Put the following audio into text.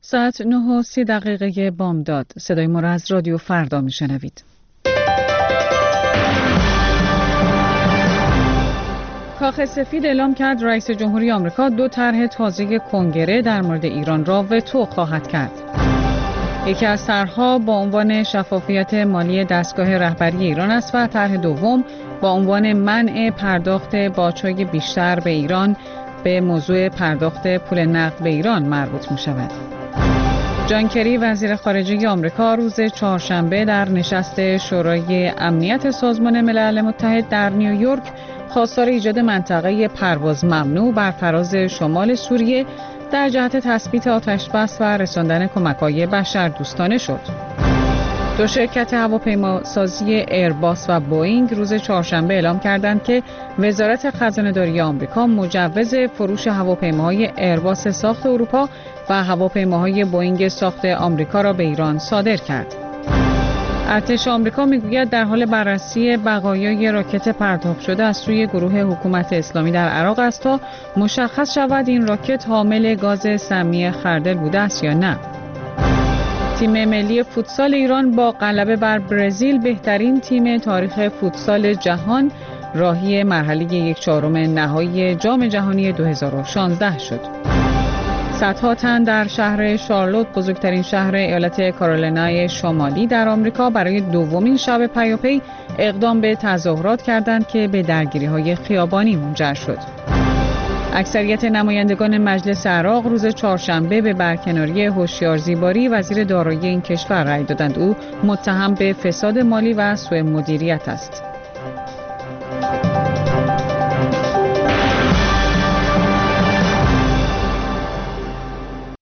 ساعت 9:30 بامداد. صدای ما را از رادیو فردا میشنوید. کاخ سفید اعلام کرد رئیس جمهوری آمریکا 2 طرح تازه کنگره در مورد ایران را وتو خواهد کرد. یکی از طرح‌ها با عنوان شفافیت مالی دستگاه رهبری ایران است و طرح دوم با عنوان منع پرداخت باج‌های بیشتر به ایران به موضوع پرداخت پول نقد به ایران مربوط می‌شود. جان کری وزیر خارجه آمریکا روز چهارشنبه در نشست شورای امنیت سازمان ملل متحد در نیویورک خواستار ایجاد منطقه پرواز ممنوع بر فراز شمال سوریه در جهت تثبیت آتش‌بس و رساندن کمک‌های بشردوستانه شد. 2 شرکت هواپیماسازی ایرباس و بوئینگ روز چهارشنبه اعلام کردند که وزارت خزانه‌داری آمریکا مجوز فروش هواپیماهای ایرباس ساخت اروپا و هواپیماهای بوئینگ ساخت آمریکا را به ایران صادر کرد. ارتش آمریکا میگوید در حال بررسی بقایای راکت پرتاب شده از سوی گروه حکومت اسلامی در عراق است تا مشخص شود این راکت حامل گاز سمی خردل بوده است یا نه. تیم ملی فوتسال ایران با غلبه بر برزیل بهترین تیم تاریخ فوتسال جهان راهی مرحله 1/4 نهایی جام جهانی 2016 شد. صدها تن در شهر شارلوت، بزرگترین شهر ایالت کارولینای شمالی در آمریکا، برای دومین شب پیاپی اقدام به تظاهرات کردند که به درگیری‌های خیابانی منجر شد. اکثریت نمایندگان مجلس عراق روز چهارشنبه به برکناری هوشیار زیباری وزیر دارایی این کشور رأی دادند. او متهم به فساد مالی و سوء مدیریت است.